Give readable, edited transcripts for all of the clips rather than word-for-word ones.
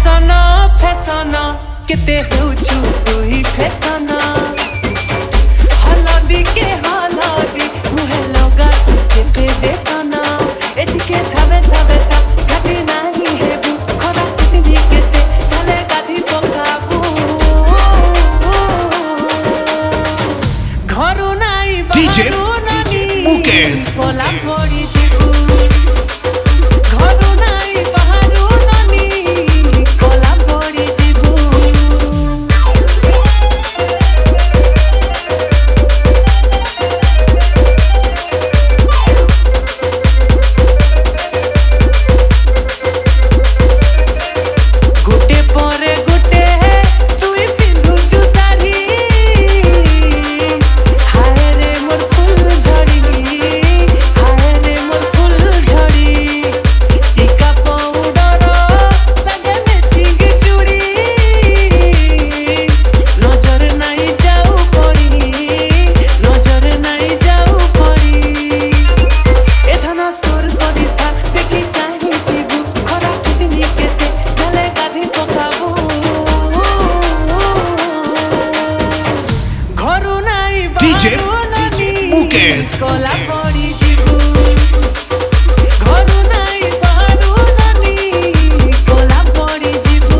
fashion केते होछु तू ही fashion हलदी के हलदी मुहे लगा सुकेते देसन एदिके थाबे थाबे काटी नाही हेबु खरा कितनी केते चले गाधी पकाबू घरु नाही DJ मुकेश कोला पड़ी जीबू घरु नाही बाहरु ननी कोला पड़ी जीबू गुटे परे गुटे तुई पिंधुचु साड़ी हाय रे मोर फूल झड़ी हाय रे मोर फूल झड़ी टीका पाउडर संगे मैचिंग चूड़ी नजर नहीं जाऊ पड़ी नजर नहीं जाऊ पड़ी एथना सुर करी था देखी चाही जीबू खरा कितनी केते चले गाधी पकाबू घरु नाही DJ मुकेश मुकेश कोला पड़ी जीबू घरु नाही बाहरु ननी कोला पड़ी जीबू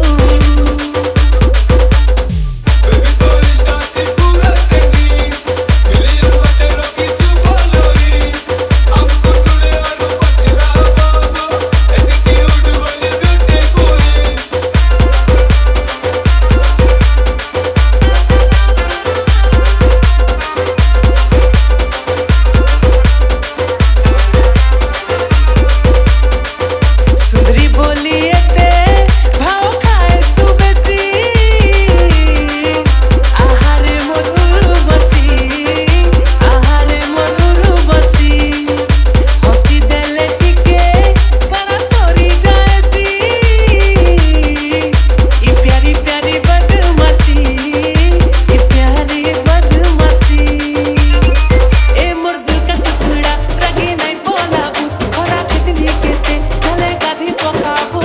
सुंदरी बोलिए ते भाव खाए सुबेसी आहारे मरुर बसी हसी देले टिके करा सरी जाएसी ई प्यारी प्यारी बदमाशी ई प्यारी बदमाशी ए मोर दिल का टुकड़ा रगे नहीं बोलाबू खरा कितनी केते चले गाधी पकाबू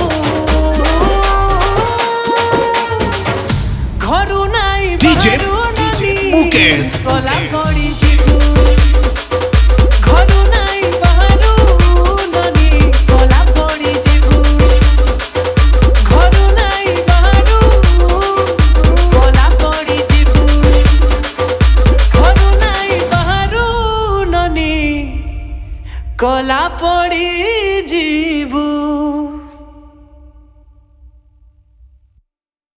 घरु नाही DJ मुकेश मुकेश कोला पड़ी जीबू घरु नाही बाहरु ननी कोला पड़ी जीबू घरु नाही बाहरु कोला पड़ी जीबू घरु नाही बाहरु ननी कोला पड़ी